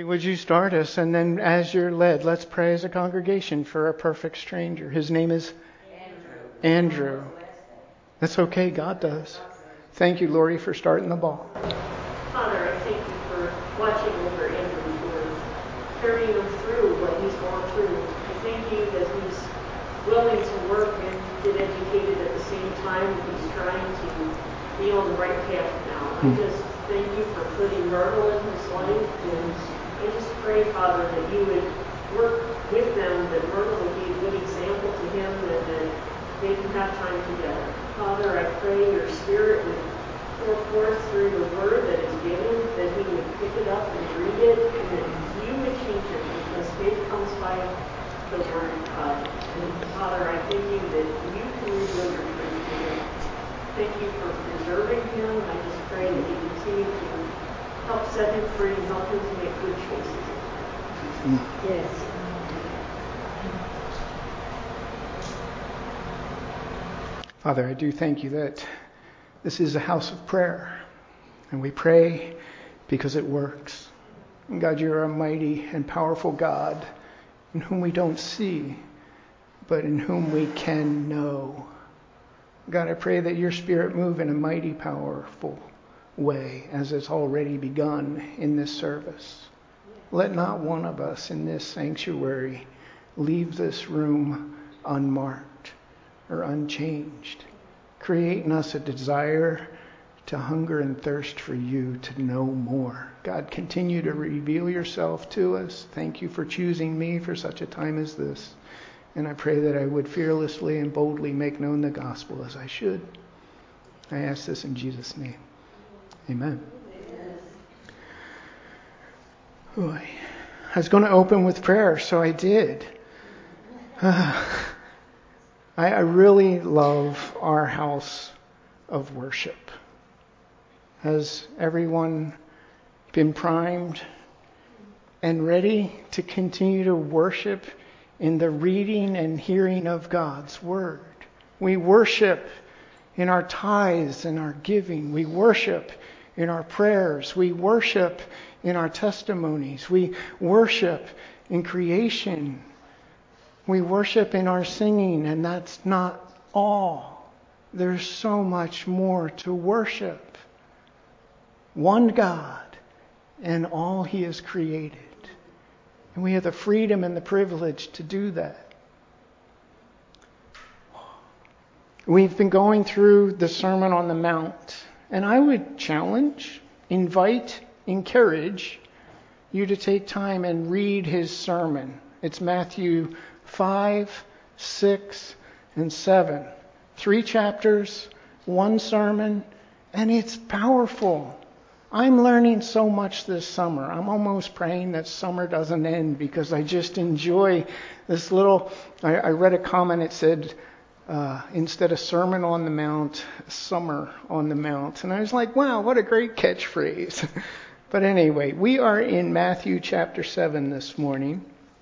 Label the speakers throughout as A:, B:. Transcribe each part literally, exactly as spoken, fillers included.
A: would you start us? And then as you're led, let's pray as a congregation for a perfect stranger. His name is Andrew. Andrew. That's okay. God does. Thank you, Lori, for starting the ball.
B: Father, I thank you for watching over Andrew, for carrying him through what he's gone through. I thank you that he's willing to work and get educated at the same time. He's trying to be on the right path now. I just thank you for putting Myrtle in his life, and I just pray, Father, that you would work with them, that Myrtle would be a good example to him, and that they can have time together. Father, I pray your Spirit would pour forth through the word that is given, that he would pick it up and read it, and that you would change it, because faith comes by the word of God. And Father, I thank you that you can reveal your truth to him. Thank you for preserving him. I just pray that you continue to help set him free and help him to make good choices. Yes.
A: Father, I do thank you that this is a house of prayer, and we pray because it works. And God, you're a mighty and powerful God in whom we don't see, but in whom we can know. God, I pray that your Spirit move in a mighty, powerful way, as it's already begun in this service. Let not one of us in this sanctuary leave this room unmarked or unchanged. Create in us a desire to hunger and thirst for you, to know more. God, continue to reveal yourself to us. Thank you for choosing me for such a time as this. And I pray that I would fearlessly and boldly make known the gospel as I should. I ask this in Jesus' name. Amen. Ooh, I was going to open with prayer, so I did. Uh, I, I really love our house of worship. Has everyone been primed and ready to continue to worship in the reading and hearing of God's word? We worship in our tithes and our giving. We worship in our prayers. We worship in our testimonies. We worship in creation. We worship in our singing, and that's not all. There's so much more to worship. One God and all he has created. And we have the freedom and the privilege to do that. We've been going through the Sermon on the Mount, and I would challenge, invite, encourage you to take time and read his sermon. It's Matthew five, six, and seven. Three chapters, one sermon, and it's powerful. I'm learning so much this summer. I'm almost praying that summer doesn't end, because I just enjoy this little... I, I read a comment, it said, uh, instead of Sermon on the Mount, Summer on the Mount. And I was like, wow, what a great catchphrase. But anyway, we are in Matthew chapter seven this morning.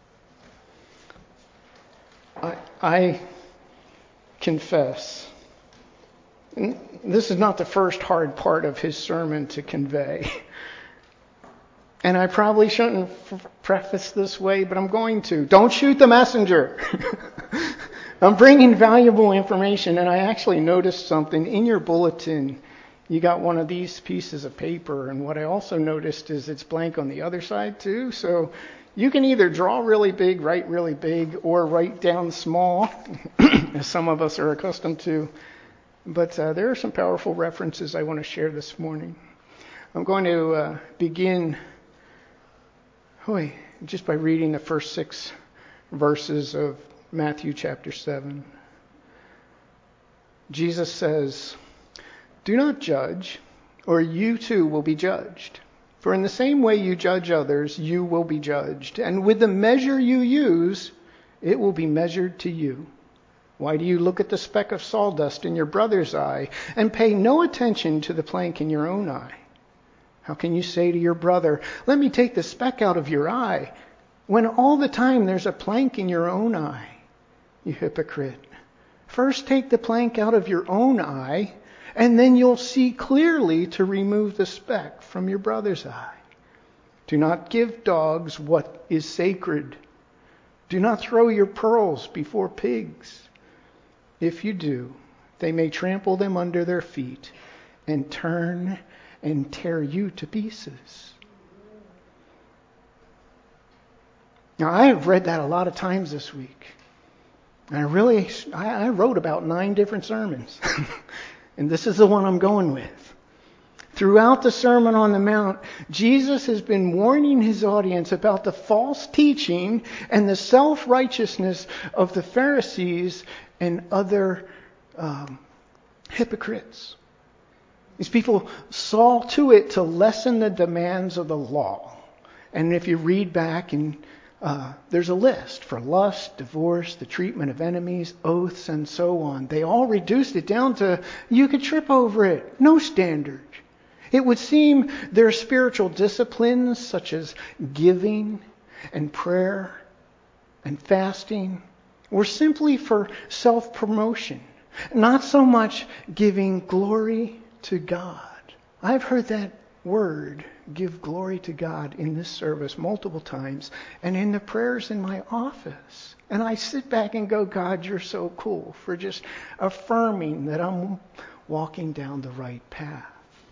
A: I, I confess, this is not the first hard part of his sermon to convey. And I probably shouldn't f- preface this way, but I'm going to. Don't shoot the messenger. I'm bringing valuable information, and I actually noticed something in your bulletin. You got one of these pieces of paper, and what I also noticed is it's blank on the other side too. So you can either draw really big, write really big, or write down small, as some of us are accustomed to. But uh, there are some powerful references I want to share this morning. I'm going to uh, begin oh, just by reading the first six verses of Matthew chapter seven. Jesus says, "Do not judge, or you too will be judged. For in the same way you judge others, you will be judged. And with the measure you use, it will be measured to you. Why do you look at the speck of sawdust in your brother's eye and pay no attention to the plank in your own eye? How can you say to your brother, 'Let me take the speck out of your eye,' when all the time there's a plank in your own eye? You hypocrite. First take the plank out of your own eye, and then you'll see clearly to remove the speck from your brother's eye. Do not give dogs what is sacred. Do not throw your pearls before pigs. If you do, they may trample them under their feet and turn and tear you to pieces. Now, I have read that a lot of times this week. And I really, I, I wrote about nine different sermons. And this is the one I'm going with. Throughout the Sermon on the Mount, Jesus has been warning his audience about the false teaching and the self-righteousness of the Pharisees and other um, hypocrites. These people saw to it to lessen the demands of the law. And if you read back, and uh, there's a list for lust, divorce, the treatment of enemies, oaths, and so on. They all reduced it down to you could trip over it. No standard. It would seem their spiritual disciplines, such as giving and prayer and fasting, were simply for self-promotion, not so much giving glory to God. I've heard that word, give glory to God, in this service multiple times and in the prayers in my office. And I sit back and go, God, you're so cool for just affirming that I'm walking down the right path.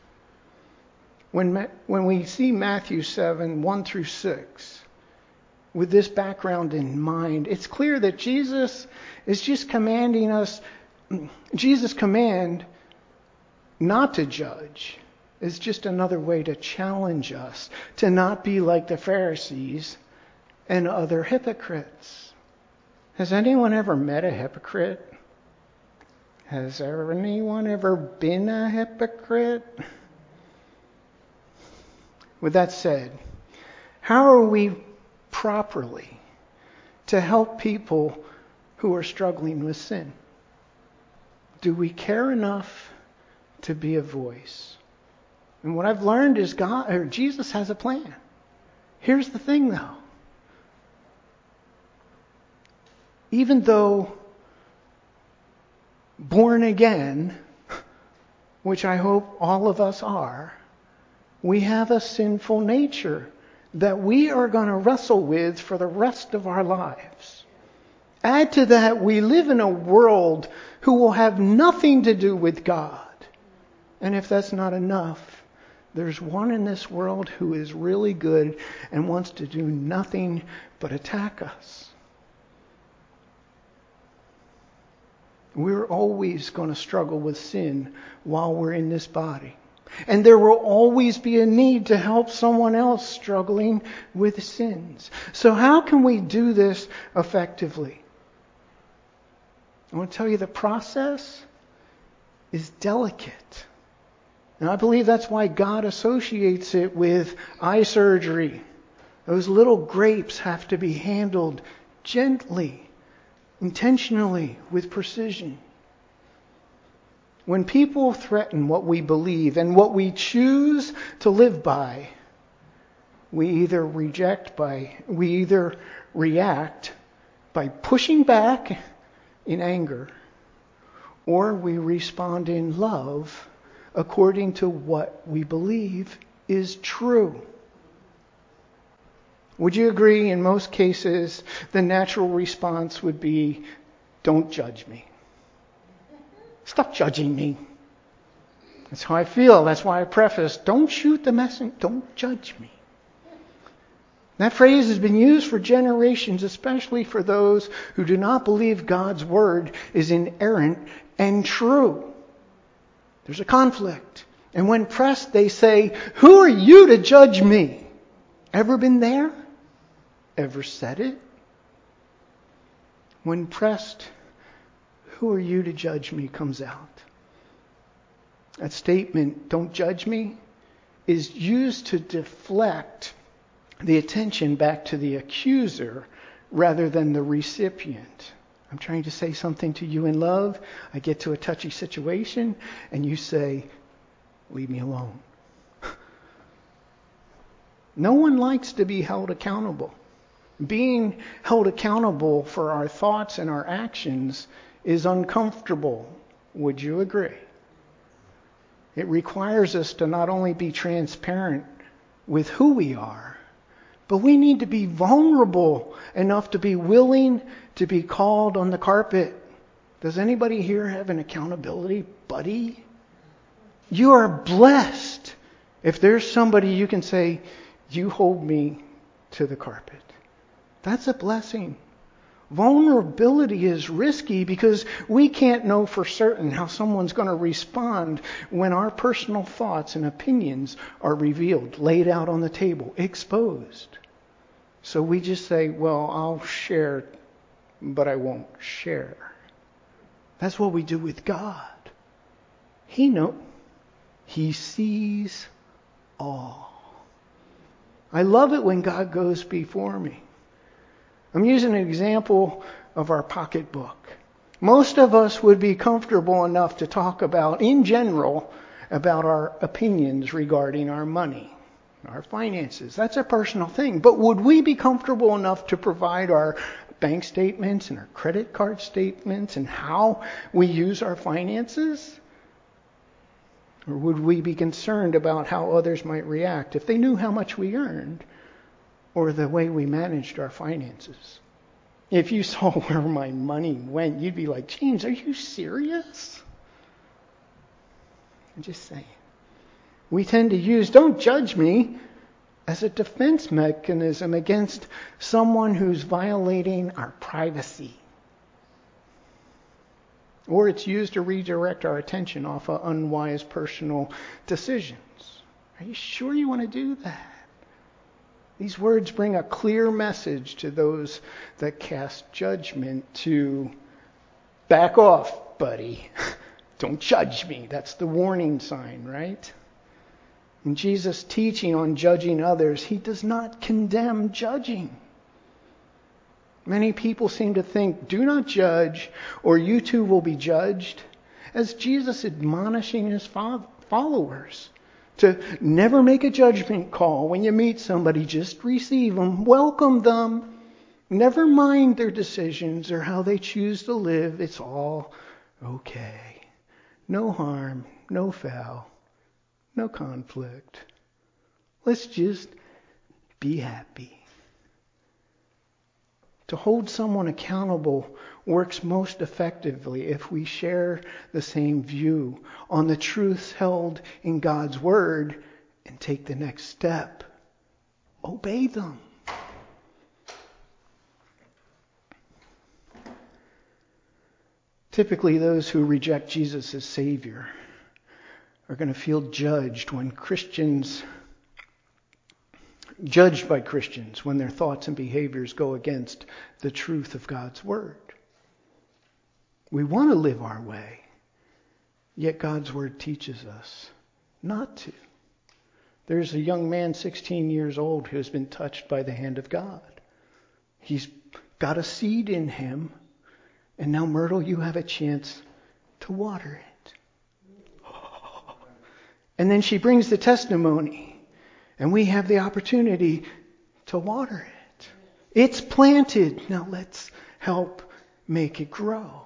A: When, when we see Matthew seven, one through six, with this background in mind, it's clear that Jesus is just commanding us, Jesus' command not to judge is just another way to challenge us to not be like the Pharisees and other hypocrites. Has anyone ever met a hypocrite? Has anyone ever been a hypocrite? With that said, how are we properly to help people who are struggling with sin? Do we care enough to be a voice? And what I've learned is God, or Jesus has a plan. Here's the thing, though. Even though born again, which I hope all of us are, we have a sinful nature that we are going to wrestle with for the rest of our lives. Add to that, we live in a world who will have nothing to do with God. And if that's not enough, there's one in this world who is really good and wants to do nothing but attack us. We're always going to struggle with sin while we're in this body. And there will always be a need to help someone else struggling with sins. So how can we do this effectively? I want to tell you the process is delicate. And I believe that's why God associates it with eye surgery. Those little grapes have to be handled gently, intentionally, with precision. When people threaten what we believe and what we choose to live by, we either reject by, we either react by pushing back in anger, or we respond in love according to what we believe is true. Would you agree in most cases the natural response would be, don't judge me. Stop judging me. That's how I feel. That's why I preface, don't shoot the messenger. Don't judge me. That phrase has been used for generations, especially for those who do not believe God's word is inerrant and true. There's a conflict. And when pressed, they say, who are you to judge me? Ever been there? Ever said it? When pressed, who are you to judge me, comes out. That statement, don't judge me, is used to deflect the attention back to the accuser rather than the recipient. I'm trying to say something to you in love. I get to a touchy situation and you say, leave me alone. No one likes to be held accountable. Being held accountable for our thoughts and our actions is uncomfortable. Would you agree? It requires us to not only be transparent with who we are, But we need to be vulnerable enough to be willing to be called on the carpet. Does anybody here have an accountability buddy? You are blessed if there's somebody you can say, you hold me to the carpet. That's a blessing. Vulnerability is risky because we can't know for certain how someone's going to respond when our personal thoughts and opinions are revealed, laid out on the table, exposed. So we just say, well, I'll share, but I won't share. That's what we do with God. He knows. He sees all. I love it when God goes before me. I'm using an example of our pocketbook. Most of us would be comfortable enough to talk about, in general, about our opinions regarding our money, our finances. That's a personal thing. But would we be comfortable enough to provide our bank statements and our credit card statements and how we use our finances? Or would we be concerned about how others might react if they knew how much we earned or the way we managed our finances? If you saw where my money went, you'd be like, James, are you serious? I'm just saying. We tend to use, don't judge me, as a defense mechanism against someone who's violating our privacy. Or it's used to redirect our attention off of unwise personal decisions. Are you sure you want to do that? These words bring a clear message to those that cast judgment to back off, buddy. Don't judge me. That's the warning sign, right? In Jesus' teaching on judging others, he does not condemn judging. Many people seem to think, do not judge, or you too will be judged, as Jesus admonishing his followers to never make a judgment call. When you meet somebody, just receive them, welcome them. Never mind their decisions or how they choose to live. It's all okay. No harm, no foul, no conflict. Let's just be happy. To hold someone accountable works most effectively if we share the same view on the truths held in God's Word and take the next step. Obey them. Typically, those who reject Jesus as Savior are going to feel judged when Christians judged by Christians when their thoughts and behaviors go against the truth of God's Word. We want to live our way, yet God's Word teaches us not to. There's a young man, sixteen years old, who has been touched by the hand of God. He's got a seed in him, and now, Myrtle, you have a chance to water it. And then she brings the testimony. And we have the opportunity to water it. It's planted. Now let's help make it grow.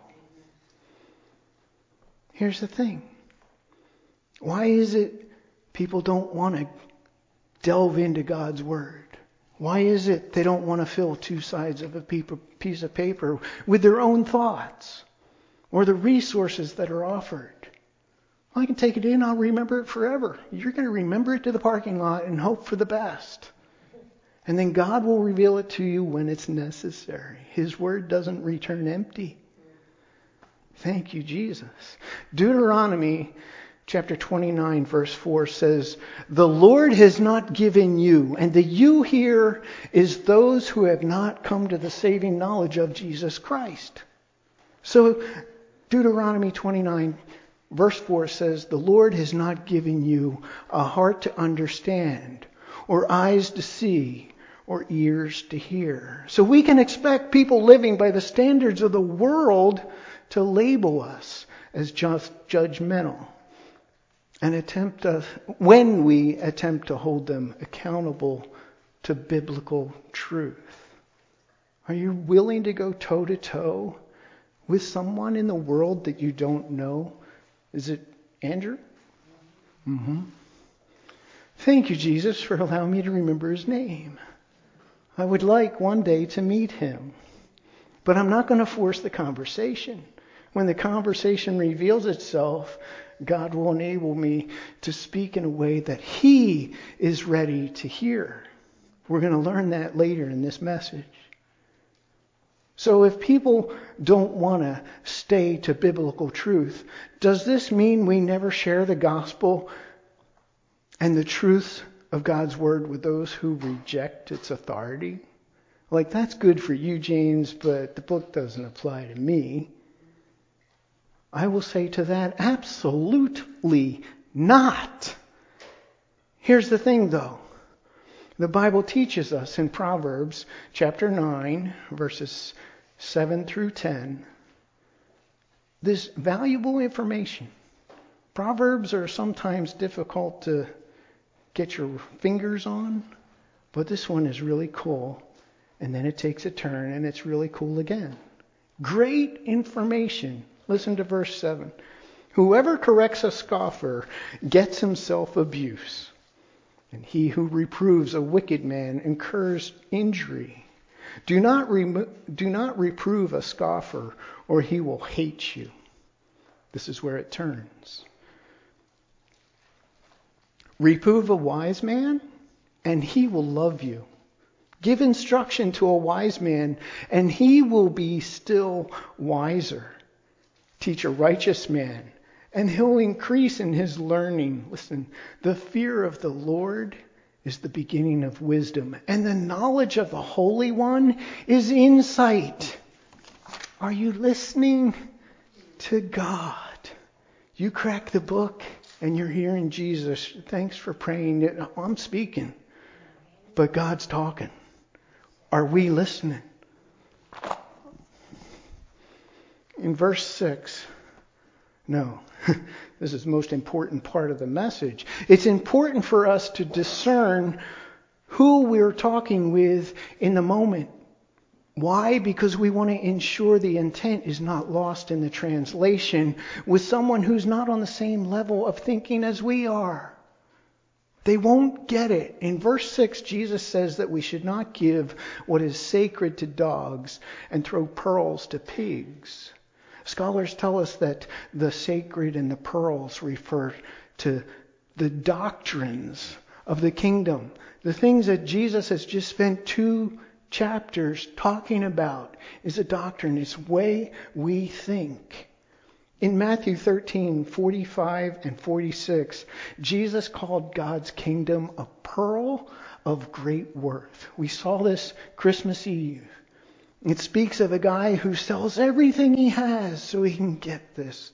A: Here's the thing. Why is it people don't want to delve into God's Word? Why is it they don't want to fill two sides of a piece of paper with their own thoughts or the resources that are offered? I can take it in, I'll remember it forever. You're going to remember it to the parking lot and hope for the best. And then God will reveal it to you when it's necessary. His Word doesn't return empty. Thank you, Jesus. Deuteronomy chapter twenty-nine, verse four says, the Lord has not given you, and the you here is those who have not come to the saving knowledge of Jesus Christ. So Deuteronomy twenty-nine verse four says, the Lord has not given you a heart to understand, or eyes to see, or ears to hear. So we can expect people living by the standards of the world to label us as just judgmental and attempt to, when we attempt to hold them accountable to biblical truth. Are you willing to go toe to toe with someone in the world that you don't know? Is it Andrew? Mm-hmm. Thank you, Jesus, for allowing me to remember his name. I would like one day to meet him. But I'm not going to force the conversation. When the conversation reveals itself, God will enable me to speak in a way that he is ready to hear. We're going to learn that later in this message. So if people don't want to stay to biblical truth, does this mean we never share the gospel and the truth of God's word with those who reject its authority? Like, that's good for you, James, but the book doesn't apply to me. I will say to that, absolutely not. Here's the thing, though. The Bible teaches us in Proverbs chapter nine, verses seven through ten, this valuable information. Proverbs are sometimes difficult to get your fingers on, but this one is really cool. And then it takes a turn and it's really cool again. Great information. Listen to verse seven. Whoever corrects a scoffer gets himself abuse, and he who reproves a wicked man incurs injury. Do not, remo- do not reprove a scoffer, or he will hate you. This is where it turns. Reprove a wise man, and he will love you. Give instruction to a wise man, and he will be still wiser. Teach a righteous man, and he'll increase in his learning. Listen, the fear of the Lord is the beginning of wisdom, and the knowledge of the Holy One is insight. Are you listening to God? You crack the book, and you're hearing Jesus. Thanks for praying. I'm speaking, but God's talking. Are we listening? In verse six, no, this is the most important part of the message. It's important for us to discern who we're talking with in the moment. Why? Because we want to ensure the intent is not lost in the translation with someone who's not on the same level of thinking as we are. They won't get it. In verse six, Jesus says that we should not give what is sacred to dogs and throw pearls to pigs. Scholars tell us that the sacred and the pearls refer to the doctrines of the kingdom. The things that Jesus has just spent two chapters talking about is a doctrine. It's the way we think. In Matthew thirteen, forty-five and forty-six, Jesus called God's kingdom a pearl of great worth. We saw this Christmas Eve. It speaks of a guy who sells everything he has so he can get this.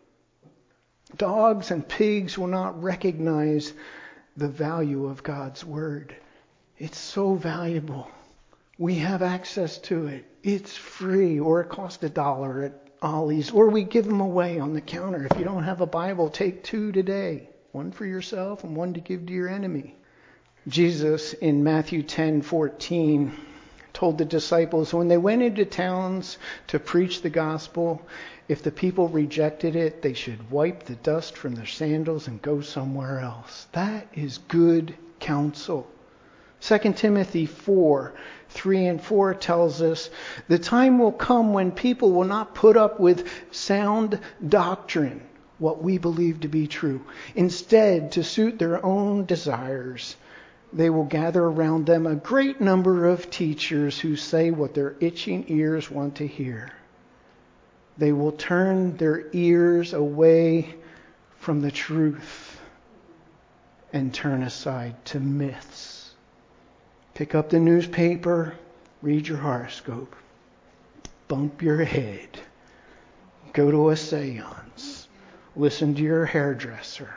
A: Dogs and pigs will not recognize the value of God's word. It's so valuable. We have access to it. It's free, or it costs a dollar at Ollie's, or we give them away on the counter. If you don't have a Bible, take two today. One for yourself and one to give to your enemy. Jesus in Matthew ten fourteen told the disciples when they went into towns to preach the gospel, if the people rejected it, they should wipe the dust from their sandals and go somewhere else. That is good counsel. Second Timothy four, three and four tells us, the time will come when people will not put up with sound doctrine, what we believe to be true. Instead, to suit their own desires, they will gather around them a great number of teachers who say what their itching ears want to hear. They will turn their ears away from the truth and turn aside to myths. Pick up the newspaper, read your horoscope, bump your head, go to a seance, listen to your hairdresser.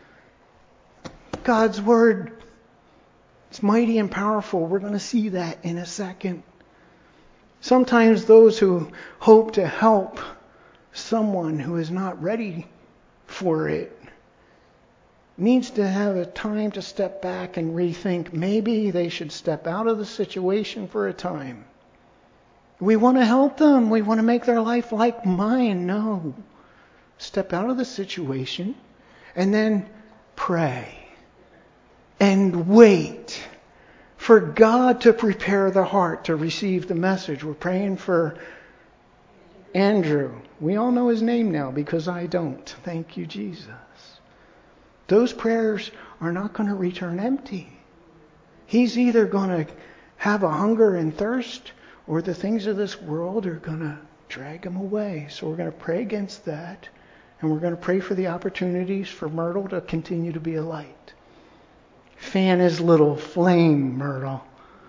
A: God's word is mighty and powerful. We're going to see that in a second. Sometimes those who hope to help someone who is not ready for it needs to have a time to step back and rethink. Maybe they should step out of the situation for a time. We want to help them. We want to make their life like mine. No. Step out of the situation and then pray and wait for God to prepare the heart to receive the message. We're praying for Andrew. We all know his name now because I don't. Thank you, Jesus. Those prayers are not going to return empty. He's either going to have a hunger and thirst, or the things of this world are going to drag him away. So we're going to pray against that. And we're going to pray for the opportunities for Myrtle to continue to be a light. Fan his little flame, Myrtle.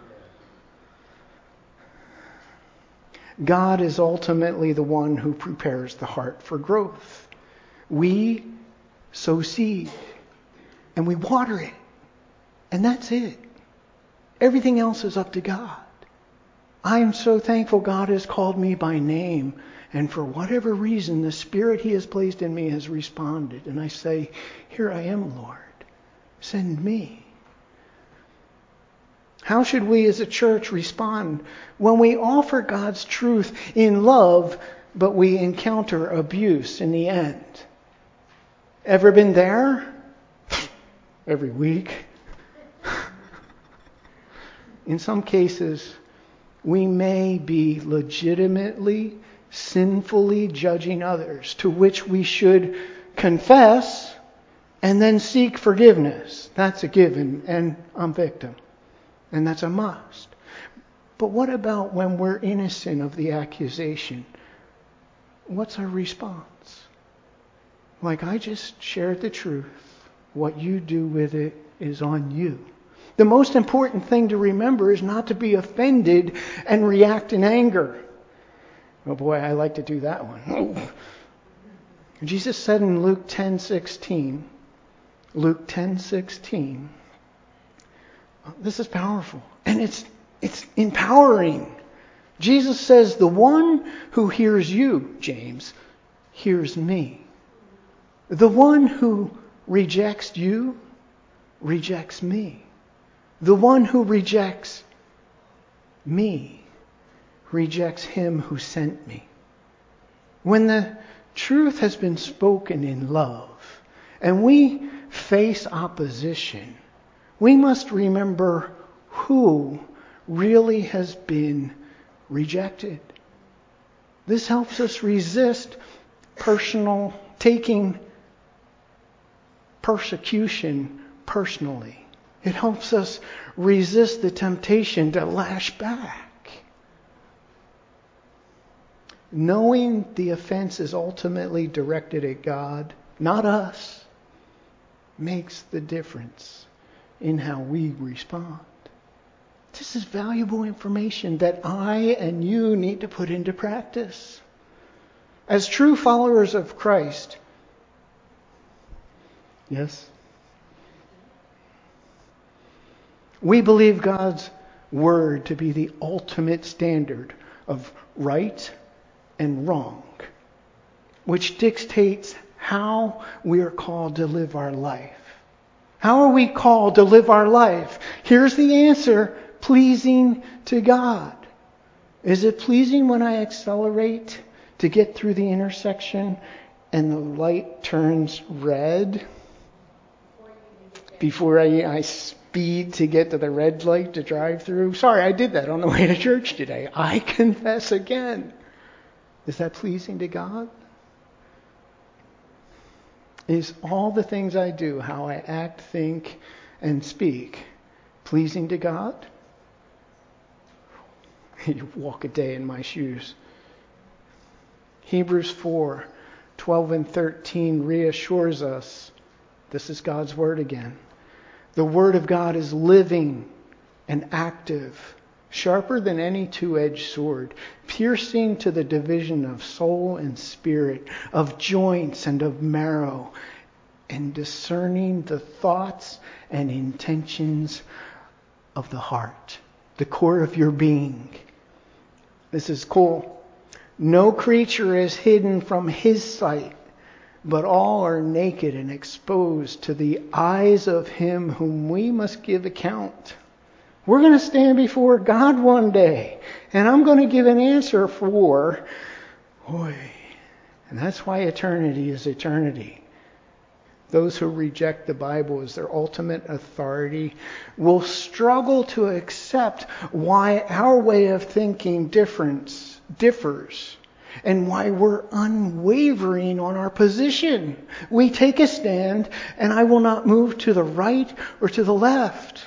A: God is ultimately the one who prepares the heart for growth. We sow seed and we water it. And that's it. Everything else is up to God. I am so thankful God has called me by name. And for whatever reason, the Spirit He has placed in me has responded. And I say, here I am, Lord. Send me. How should we as a church respond when we offer God's truth in love, but we encounter abuse in the end? Ever been there? Every week. In some cases, we may be legitimately, sinfully judging others, to which we should confess and then seek forgiveness. That's a given, and I'm victim. And that's a must. But what about when we're innocent of the accusation? What's our response? Like, I just shared the truth. What you do with it is on you. The most important thing to remember is not to be offended and react in anger. Oh boy, I like to do that one. Jesus said in Luke ten sixteen, Luke ten sixteen, this is powerful and it's it's empowering. Jesus says, the one who hears you, James, hears me. The one who rejects you rejects me. The one who rejects me rejects him who sent me. When the truth has been spoken in love and we face opposition, we must remember who really has been rejected. This helps us resist personal, taking persecution personally. It helps us resist the temptation to lash back. Knowing the offense is ultimately directed at God, not us, makes the difference in how we respond. This is valuable information that I and you need to put into practice. As true followers of Christ, yes, we believe God's word to be the ultimate standard of right and wrong, which dictates how we are called to live our life. How are we called to live our life? Here's the answer: pleasing to God. Is it pleasing when I accelerate to get through the intersection and the light turns red before I, I speed to get to the red light to drive through? Sorry, I did that on the way to church today. I confess again. Is that pleasing to God? Is all the things I do, how I act, think, and speak, pleasing to God? You walk a day in my shoes. Hebrews four, twelve and thirteen reassures us. This is God's word again. The word of God is living and active, sharper than any two-edged sword, piercing to the division of soul and spirit, of joints and of marrow, and discerning the thoughts and intentions of the heart, the core of your being. This is cool. No creature is hidden from His sight, but all are naked and exposed to the eyes of Him whom we must give account. We're going to stand before God one day, and I'm going to give an answer for, boy, and that's why eternity is eternity. those who reject the Bible as their ultimate authority, will struggle to accept why our way of thinking difference, differs and why we're unwavering on our position. We take a stand, and I will not move to the right or to the left.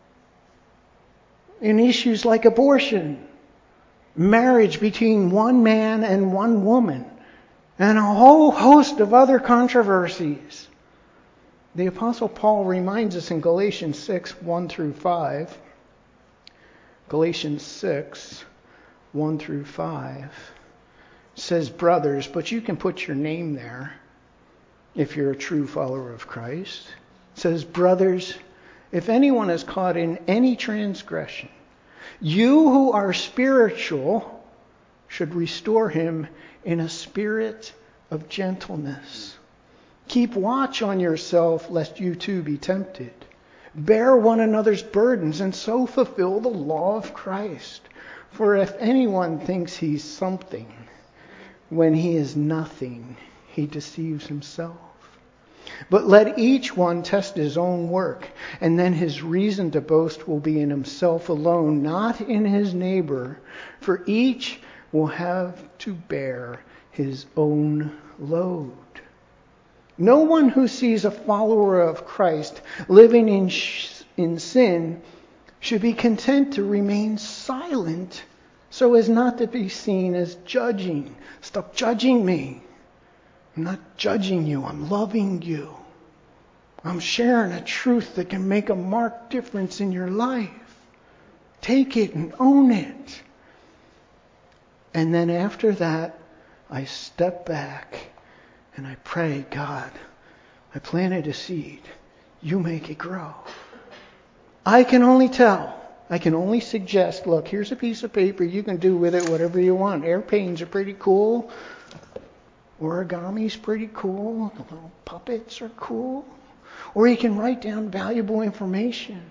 A: In issues like abortion, marriage between one man and one woman, and a whole host of other controversies. The Apostle Paul reminds us in Galatians six, one through five. Galatians six, one through five says, brothers, but you can put your name there if you're a true follower of Christ. It says, brothers, if anyone is caught in any transgression, you who are spiritual should restore him in a spirit of gentleness. Keep watch on yourself, lest you too be tempted. Bear one another's burdens, and so fulfill the law of Christ. For if anyone thinks he's something, when he is nothing, he deceives himself. But let each one test his own work, and then his reason to boast will be in himself alone, not in his neighbor, for each will have to bear his own load. No one who sees a follower of Christ living in, sh- in sin should be content to remain silent so as not to be seen as judging. Stop judging me. I'm not judging you. I'm loving you. I'm sharing a truth that can make a marked difference in your life. Take it and own it. And then after that, I step back and I pray, God, I planted a seed. You make it grow. I can only tell. I can only suggest, look, here's a piece of paper. You can do with it whatever you want. Airplanes are pretty cool. Origami's pretty cool. The little puppets are cool. Or you can write down valuable information.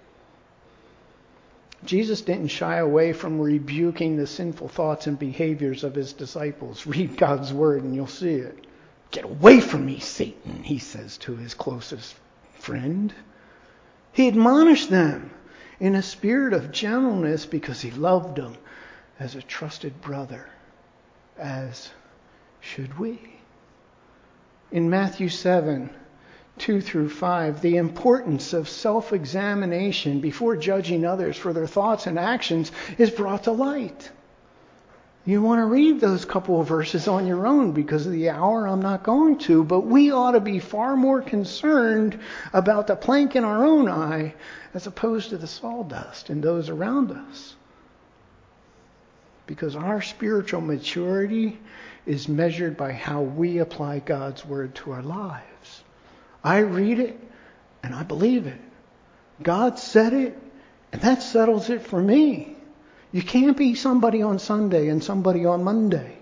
A: Jesus didn't shy away from rebuking the sinful thoughts and behaviors of his disciples. Read God's word and you'll see it. Get away from me, Satan, he says to his closest friend. He admonished them in a spirit of gentleness because he loved them as a trusted brother, as should we. In Matthew seven, two through five, the importance of self-examination before judging others for their thoughts and actions is brought to light. You want to read those couple of verses on your own because of the hour. I'm not going to, but we ought to be far more concerned about the plank in our own eye as opposed to the sawdust in those around us. Because our spiritual maturity is measured by how we apply God's word to our lives. I read it and I believe it. God said it and that settles it for me. You can't be somebody on Sunday and somebody on Monday.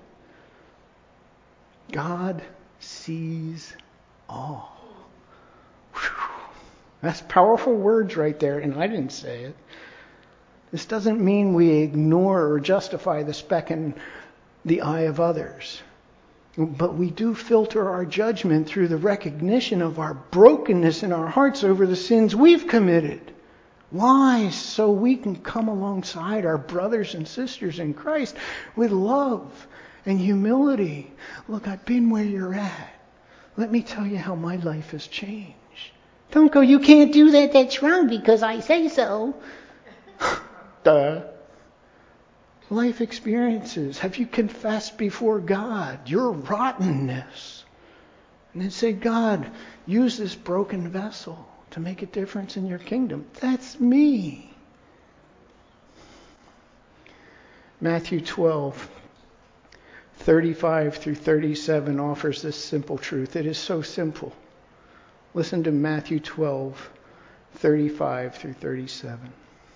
A: God sees all. Whew. That's powerful words right there, and I didn't say it. This doesn't mean we ignore or justify the speck in the eye of others. But we do filter our judgment through the recognition of our brokenness in our hearts over the sins we've committed. Why? So we can come alongside our brothers and sisters in Christ with love and humility. Look, I've been where you're at. Let me tell you how my life has changed. Don't go, you can't do that, that's wrong because I say so. Duh. Life experiences. Have you confessed before God your rottenness? And then say, God, use this broken vessel to make a difference in your kingdom. That's me. Matthew twelve, thirty-five through thirty-seven offers this simple truth. It is so simple. Listen to Matthew twelve, thirty-five through thirty-seven.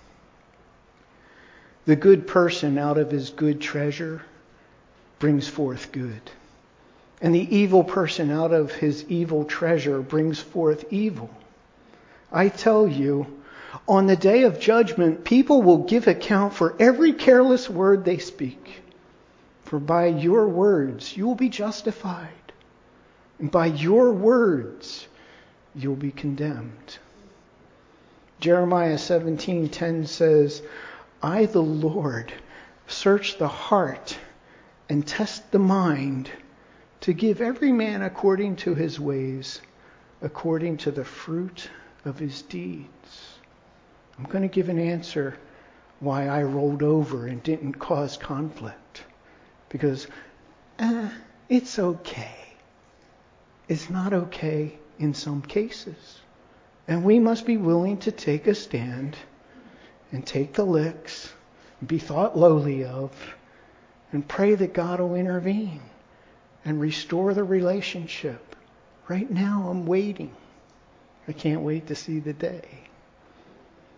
A: The good person out of his good treasure brings forth good. And the evil person out of his evil treasure brings forth evil. I tell you, on the day of judgment, people will give account for every careless word they speak. For by your words you will be justified, and by your words you'll be condemned. Jeremiah seventeen ten says, I, the Lord, search the heart and test the mind to give every man according to his ways, according to the fruit of his deeds. I'm going to give an answer why I rolled over and didn't cause conflict. Because eh, it's okay. It's not okay in some cases. And we must be willing to take a stand and take the licks, and be thought lowly of, and pray that God will intervene and restore the relationship. Right now I'm waiting. I can't wait to see the day.